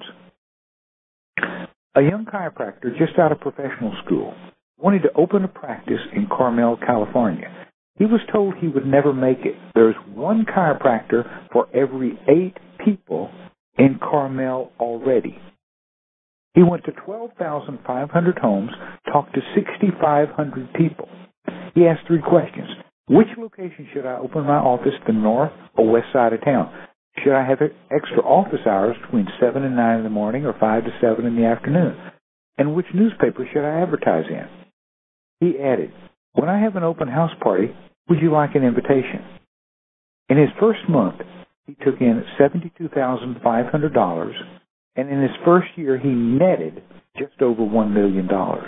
A young chiropractor just out of professional school wanted to open a practice in Carmel, California. He was told he would never make it. There's one chiropractor for every eight people in Carmel already. He went to twelve thousand five hundred homes, talked to six thousand five hundred people. He asked three questions. Which location should I open my office, the north or west side of town? Should I have extra office hours between seven and nine in the morning or five to seven in the afternoon? And which newspaper should I advertise in? He added, when I have an open house party, would you like an invitation? In his first month, he took in seventy-two thousand five hundred dollars, and in his first year, he netted just over one million dollars.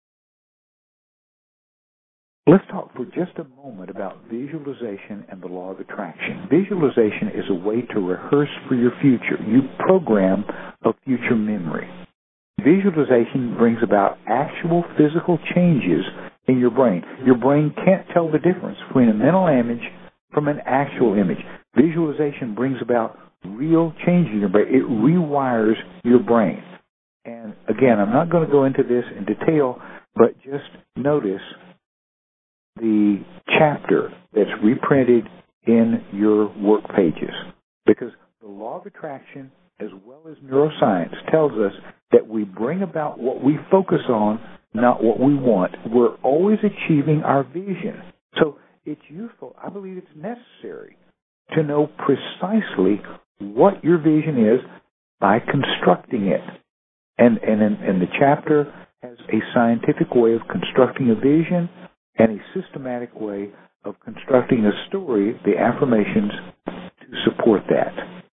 Let's talk for just a moment about visualization and the law of attraction. Visualization is a way to rehearse for your future. You program a future memory. Visualization brings about actual physical changes in your brain. Your brain can't tell the difference between a mental image from an actual image. Visualization brings about real change in your brain. It rewires your brain. And again, I'm not going to go into this in detail, but just notice the chapter that's reprinted in your work pages, because the law of attraction as well as neuroscience tells us that we bring about what we focus on, not what we want. We're always achieving our vision. So it's useful, I believe it's necessary, to know precisely what your vision is by constructing it. And, and, in, and the chapter has a scientific way of constructing a vision and a systematic way of constructing a story, the affirmations, to support that.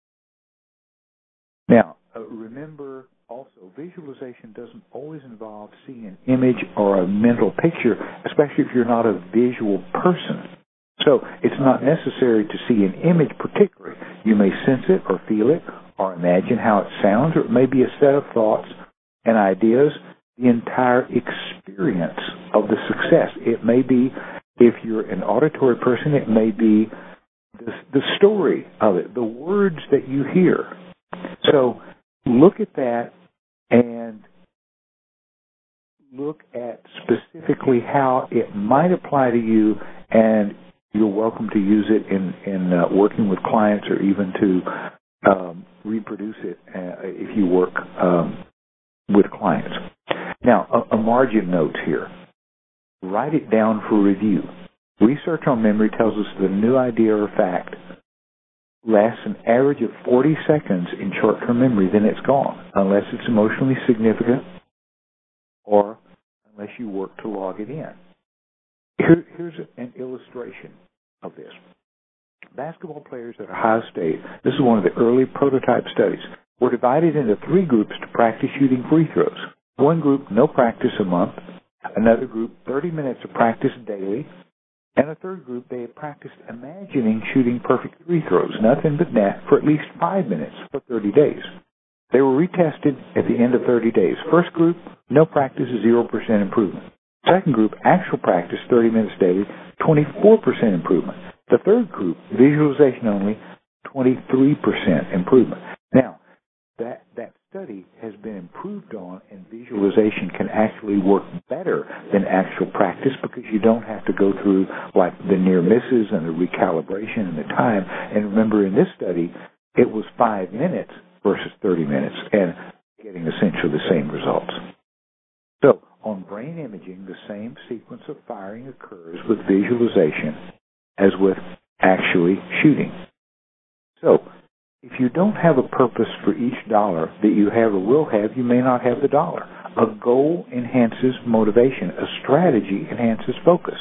Now, uh, remember also, visualization doesn't always involve seeing an image or a mental picture, especially if you're not a visual person. So it's not necessary to see an image particularly. You may sense it or feel it or imagine how it sounds, or it may be a set of thoughts and ideas, the entire experience of the success. It may be, if you're an auditory person, it may be the, the story of it, the words that you hear. So look at that and look at specifically how it might apply to you, and you're welcome to use it in, in uh, working with clients, or even to um, reproduce it uh, if you work um, with clients. Now, a, a margin note here. Write it down for review. Research on memory tells us that a new idea or fact lasts an average of forty seconds in short-term memory, then it's gone, unless it's emotionally significant or unless you work to log it in. Here, here's an illustration of this. Basketball players at Ohio State, this is one of the early prototype studies, were divided into three groups to practice shooting free throws. One group, no practice a month. Another group, thirty minutes of practice daily. And a third group, they had practiced imagining shooting perfect free throws, nothing but net, for at least five minutes for thirty days. They were retested at the end of thirty days. First group, no practice, zero percent improvement. Second group, actual practice, thirty minutes daily, twenty-four percent improvement. The third group, visualization only, twenty-three percent improvement. Now, that, that study has been improved on, and visualization can actually work better than actual practice because you don't have to go through like the near misses and the recalibration and the time. And remember, in this study, it was five minutes versus thirty minutes, and getting essentially the same results. So on brain imaging, the same sequence of firing occurs with visualization as with actually shooting. So if you don't have a purpose for each dollar that you have or will have, you may not have the dollar. A goal enhances motivation. A strategy enhances focus.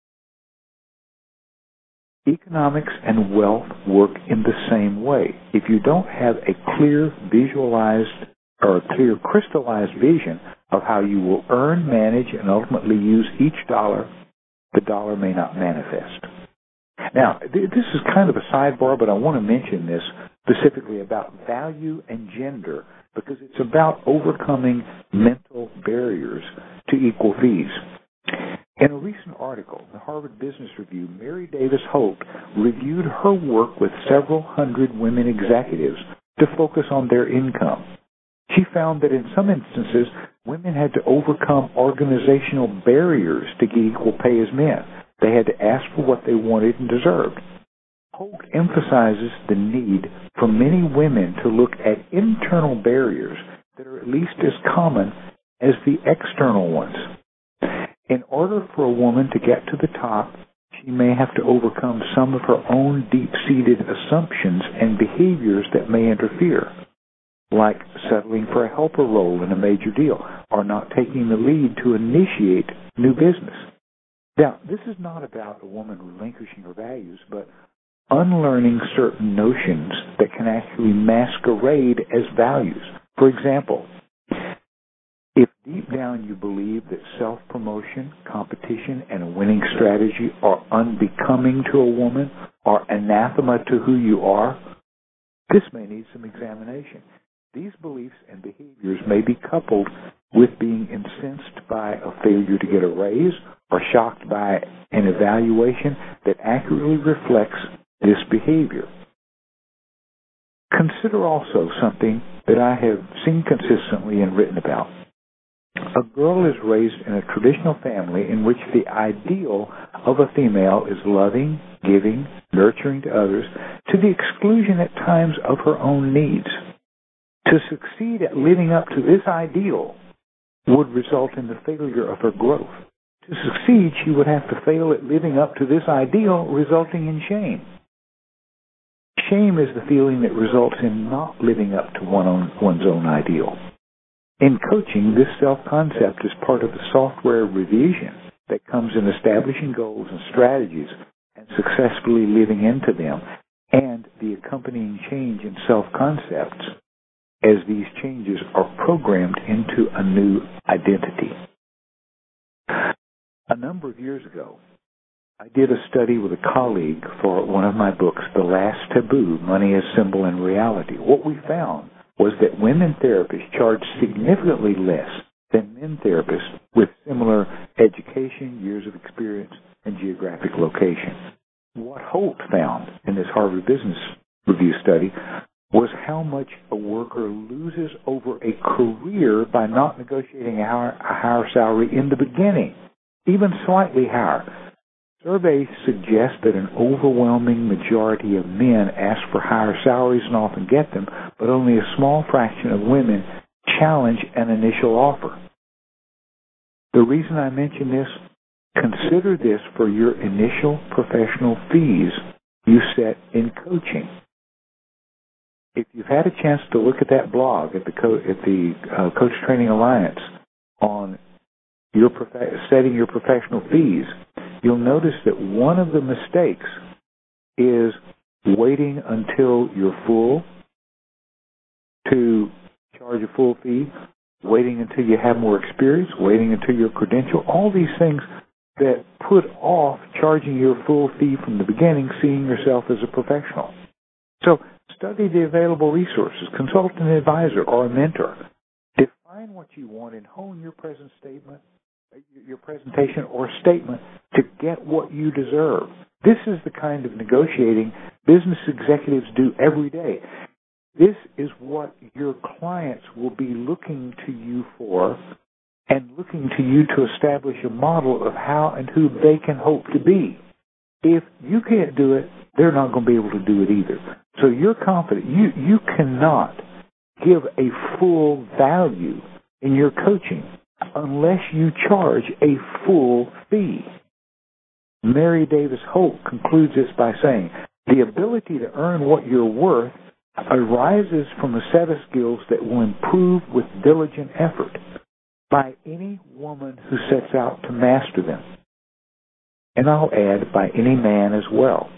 Economics and wealth work in the same way. If you don't have a clear visualized or a clear crystallized vision of how you will earn, manage, and ultimately use each dollar, the dollar may not manifest. Now, th- this is kind of a sidebar, but I want to mention this specifically about value and gender, because it's about overcoming mental barriers to equal fees. In a recent article in the Harvard Business Review, Mary Davis Holt reviewed her work with several hundred women executives to focus on their income. She found that in some instances, women had to overcome organizational barriers to get equal pay as men. They had to ask for what they wanted and deserved. Holt emphasizes the need for many women to look at internal barriers that are at least as common as the external ones. In order for a woman to get to the top, she may have to overcome some of her own deep-seated assumptions and behaviors that may interfere, like settling for a helper role in a major deal or not taking the lead to initiate new business. Now, this is not about a woman relinquishing her values, but unlearning certain notions that can actually masquerade as values. For example, if deep down you believe that self-promotion, competition, and a winning strategy are unbecoming to a woman or anathema to who you are, this may need some examination. These beliefs and behaviors may be coupled with being incensed by a failure to get a raise or shocked by an evaluation that accurately reflects this behavior. Consider also something that I have seen consistently and written about. A girl is raised in a traditional family in which the ideal of a female is loving, giving, nurturing to others, to the exclusion at times of her own needs. To succeed at living up to this ideal would result in the failure of her growth. To succeed, she would have to fail at living up to this ideal, resulting in shame. Shame is the feeling that results in not living up to one own, one's own ideal. In coaching, this self-concept is part of the software revision that comes in establishing goals and strategies and successfully living into them, and the accompanying change in self-concepts as these changes are programmed into a new identity. A number of years ago, I did a study with a colleague for one of my books, The Last Taboo, Money as Symbol and Reality. What we found was that women therapists charge significantly less than men therapists with similar education, years of experience, and geographic location. What Holt found in this Harvard Business Review study was how much a worker loses over a career by not negotiating a higher, a higher salary in the beginning, even slightly higher. Surveys suggest that an overwhelming majority of men ask for higher salaries and often get them, but only a small fraction of women challenge an initial offer. The reason I mention this, consider this for your initial professional fees you set in coaching. If you've had a chance to look at that blog at the Co- at the uh, Coach Training Alliance on your prof- setting your professional fees, you'll notice that one of the mistakes is waiting until you're full to charge a full fee, waiting until you have more experience, waiting until you're credentialed, all these things that put off charging your full fee from the beginning, seeing yourself as a professional. So study the available resources, consult an advisor or a mentor. Define what you want and hone your present statement, your presentation or statement to get what you deserve. This is the kind of negotiating business executives do every day. This is what your clients will be looking to you for and looking to you to establish a model of how and who they can hope to be. If you can't do it, they're not going to be able to do it either. So you're confident. You, you cannot give a full value in your coaching unless you charge a full fee. Mary Davis Holt concludes this by saying, the ability to earn what you're worth arises from a set of skills that will improve with diligent effort by any woman who sets out to master them. And I'll add, by any man as well.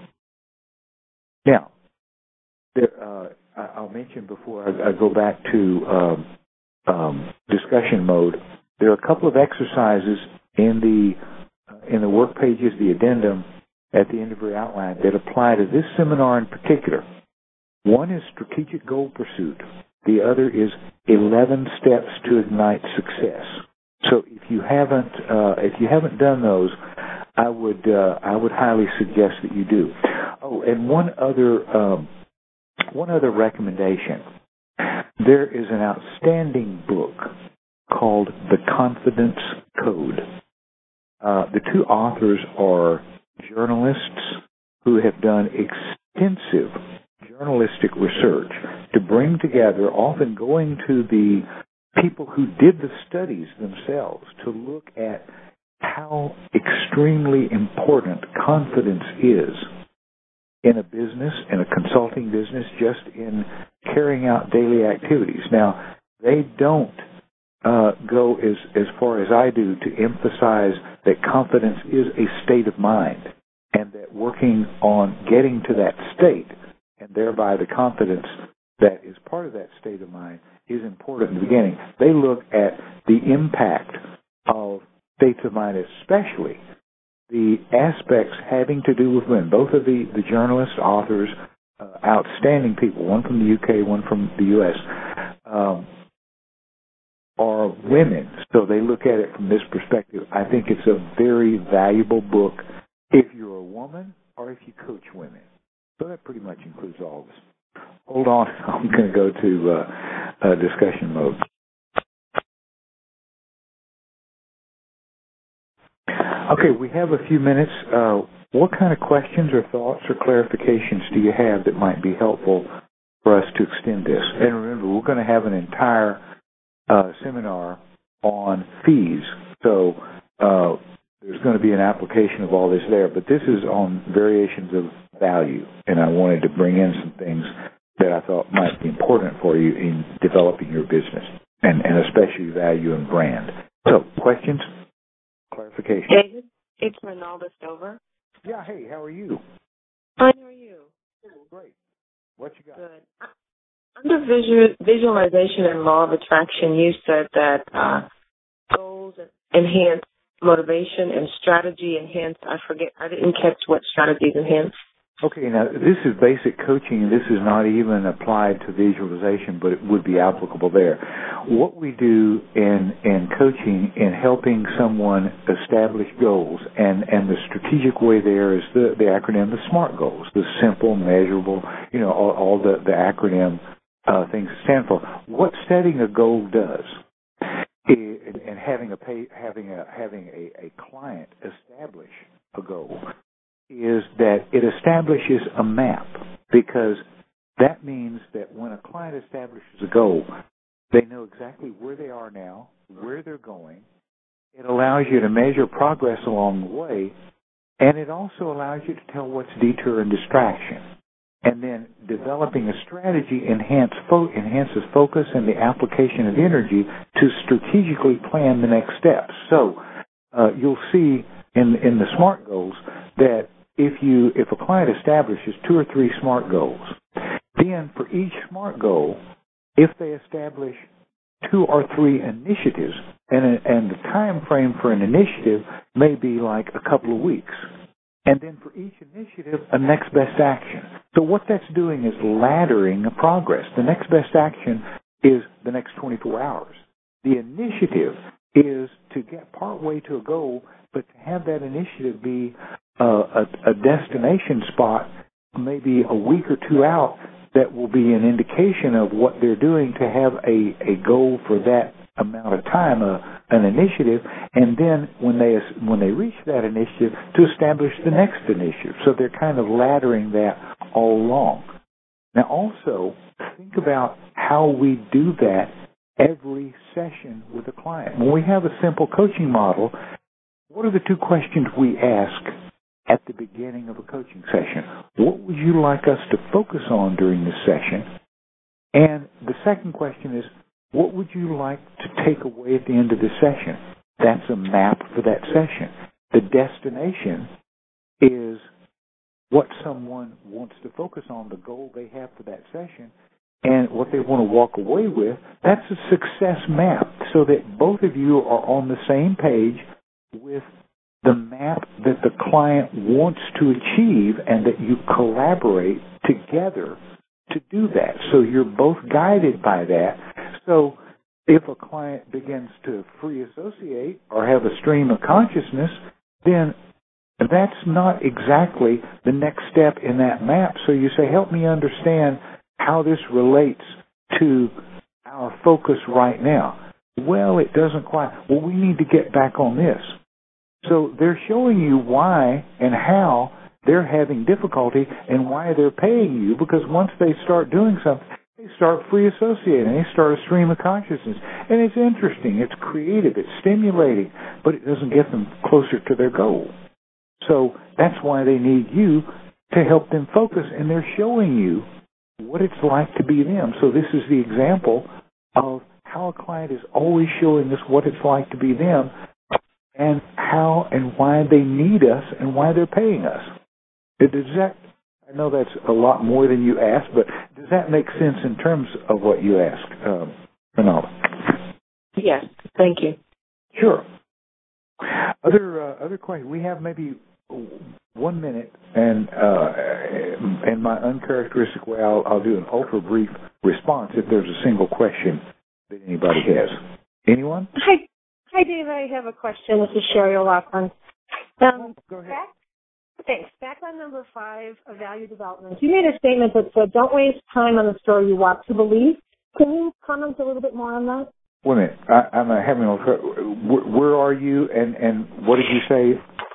Now, there, uh, I'll mention before I, I go back to um, um, discussion mode, there are a couple of exercises in the uh, in the work pages, the addendum at the end of your outline that apply to this seminar in particular. One is strategic goal pursuit. The other is eleven steps to ignite success. So if you haven't uh, if you haven't done those, I would uh, I would highly suggest that you do. Oh, and one other um, one other recommendation. There is an outstanding book called The Confidence Code. Uh, the two authors are journalists who have done extensive journalistic research to bring together, often going to the people who did the studies themselves, to look at how extremely important confidence is in a business, in a consulting business, just in carrying out daily activities. Now, they don't uh, go as, as far as I do to emphasize that confidence is a state of mind and that working on getting to that state and thereby the confidence that is part of that state of mind is important in the beginning. They look at the impact of states of mind, especially the aspects having to do with women. Both of the, the journalists, authors, uh, outstanding people, one from the U K, one from the U S, um, are women. So they look at it from this perspective. I think it's a very valuable book if you're a woman or if you coach women. So that pretty much includes all of us. Hold on. I'm going to go to uh, uh, discussion mode. Okay, we have a few minutes. Uh, what kind of questions or thoughts or clarifications do you have that might be helpful for us to extend this? And remember, we're going to have an entire uh, seminar on fees. So uh, there's going to be an application of all this there. But this is on variations of value. And I wanted to bring in some things that I thought might be important for you in developing your business, and, and especially value and brand. So, questions? Clarification? David, it's Ronalda Stover. Yeah, hey, how are you? Fine, how are you? Great. What you got? Good. Under visual, visualization and law of attraction, you said that uh, goals enhance motivation and strategy enhance. I forget, I didn't catch what strategies enhance. Okay, now this is basic coaching, and this is not even applied to visualization, but it would be applicable there. What we do in in coaching in helping someone establish goals, and, and the strategic way there is the, the acronym, the SMART goals, the simple, measurable, you know, all, all the, the acronym uh, things stand for. What setting a goal does, is, and having a pay, having a having a, a client establish a goal, is that it establishes a map, because that means that when a client establishes a goal, they know exactly where they are now, where they're going. It allows you to measure progress along the way, and it also allows you to tell what's detour and distraction. And then developing a strategy enhance fo- enhances focus and the application of energy to strategically plan the next steps. So uh, you'll see in in the SMART goals that if you if a client establishes two or three SMART goals, then for each SMART goal, if they establish two or three initiatives, and and the time frame for an initiative may be like a couple of weeks, and then for each initiative, a next best action. So what that's doing is laddering a progress. The next best action is the next twenty-four hours. The initiative is to get partway to a goal, but to have that initiative be uh, a, a destination spot maybe a week or two out that will be an indication of what they're doing to have a, a goal for that amount of time, uh, an initiative, and then when they when they reach that initiative, to establish the next initiative. So they're kind of laddering that all along. Now also, think about how we do that every session with a client. When we have a simple coaching model, what are the two questions we ask at the beginning of a coaching session? What would you like us to focus on during this session? And the second question is, what would you like to take away at the end of the session? That's a map for that session. The destination is what someone wants to focus on, the goal they have for that session, and what they want to walk away with. That's a success map, so that both of you are on the same page with the map that the client wants to achieve, and that you collaborate together to do that. So you're both guided by that. So if a client begins to free associate or have a stream of consciousness, then that's not exactly the next step in that map. So you say, help me understand how this relates to our focus right now. Well, it doesn't quite. Well, we need to get back on this. So they're showing you why and how they're having difficulty and why they're paying you, because once they start doing something, they start free associating. They start a stream of consciousness. And it's interesting. It's creative. It's stimulating. But it doesn't get them closer to their goal. So that's why they need you to help them focus. And they're showing you what it's like to be them. So this is the example of how a client is always showing us what it's like to be them, and how and why they need us and why they're paying us. Does that, I know that's a lot more than you asked, but does that make sense in terms of what you asked, um, Ronalda? Yes, thank you. Sure. Other uh, other questions? We have maybe one minute, and uh, in my uncharacteristic way, I'll, I'll do an ultra brief response if there's a single question that anybody has. Anyone? Hi, hi, Dave. I have a question. This is Sherry O'Loughlin. Um, Go ahead. Back, thanks. Back on number five of value development, you made a statement that said, "Don't waste time on the story you want to believe." Can you comment a little bit more on that? Wait a minute. I, I'm uh, having a. Where, where are you, and, and what did you say?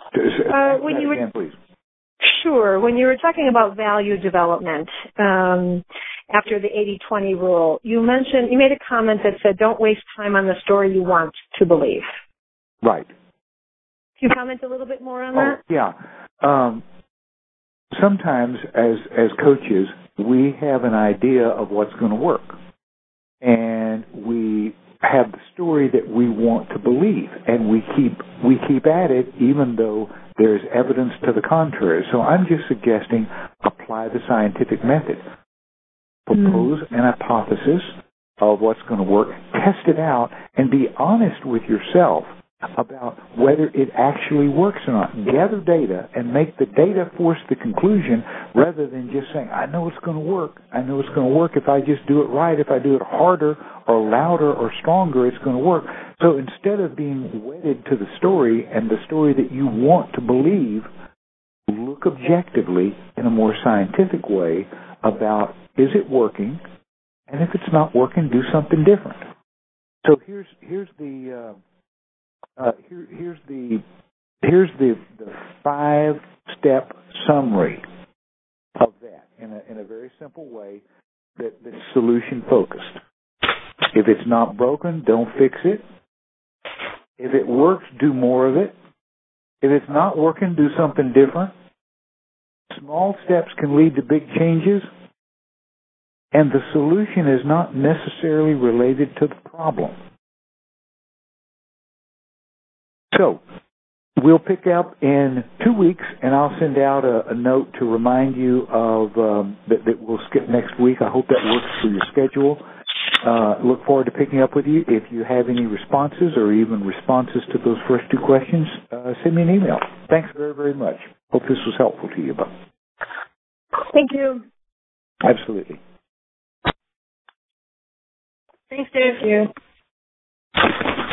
Uh, when you were, again, please. Sure. When you were talking about value development um, after the eighty twenty rule, you mentioned, you made a comment that said, don't waste time on the story you want to believe. Right. Can you comment a little bit more on oh, that? Yeah. Um, sometimes as as coaches, we have an idea of what's going to work. And we have the story that we want to believe, and we keep we keep at it even though there's evidence to the contrary. So I'm just suggesting apply the scientific method. Propose mm. an hypothesis of what's going to work, test it out, and be honest with yourself about whether it actually works or not. Gather data and make the data force the conclusion rather than just saying, I know it's going to work. I know it's going to work if I just do it right. If I do it harder or louder or stronger, it's going to work. So instead of being wedded to the story and the story that you want to believe, look objectively in a more scientific way about, is it working? And if it's not working, do something different. So here's here's the... Uh, Uh, here, here's the here's the, the five-step summary of that in a, in a very simple way that, that's solution-focused. If it's not broken, don't fix it. If it works, do more of it. If it's not working, do something different. Small steps can lead to big changes, and the solution is not necessarily related to the problem. So, we'll pick up in two weeks, and I'll send out a, a note to remind you of um, that, that we'll skip next week. I hope that works for your schedule. Uh, look forward to picking up with you. If you have any responses or even responses to those first two questions, uh, send me an email. Thanks very, very much. Hope this was helpful to you, Bob. Thank you. Absolutely. Thanks, Dave. Thank you.